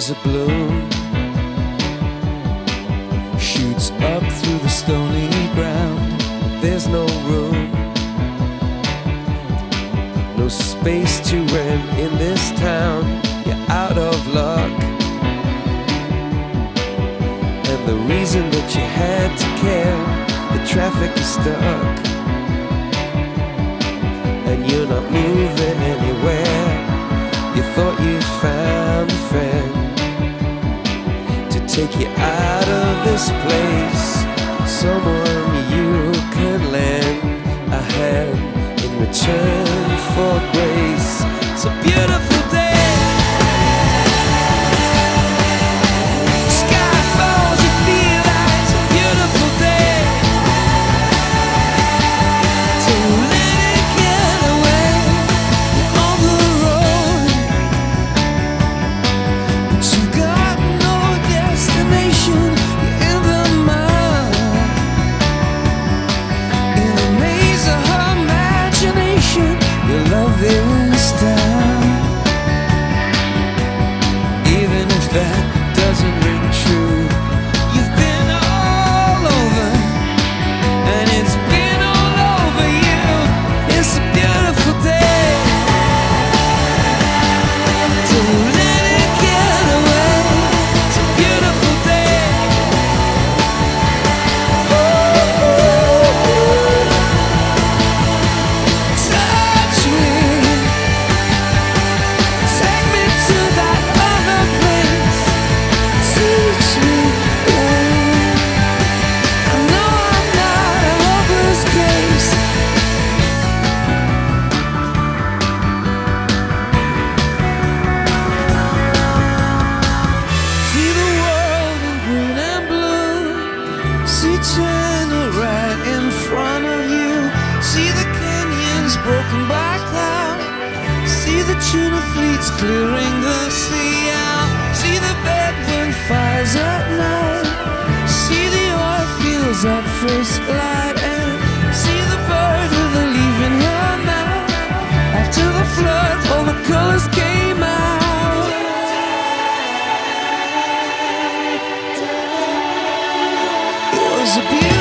is a bloom, shoots up through the stony ground. There's no room, no space to rent in this town. You're out of luck, and the reason that you had to care, the traffic is stuck, and you're not moving anywhere. You thought you found a friend to take you out of this place, someone you could lend a hand in return for grace. It's a beautiful day. Sky falls, you feel like it's a beautiful day. So let it get away on the road, but you've got no destination. You're in the mud, in the maze of her imagination. Your love is down, even if that doesn't ring true. You've been all over, and it's been all over you. It's a beautiful day. So let it get away. It's a beautiful day. Touch me, take me to that other place. Teach me, I know I'm not a hopeless case. See the world in green and blue. See China right in front of you. See the canyons broken by cloud. See the tuna fleets clearing the sea out. See the bedroom fires at night. See the oil fields at first light. And see the bird with a leaf in her mouth. After the flood, all the colors came out. It was a beautiful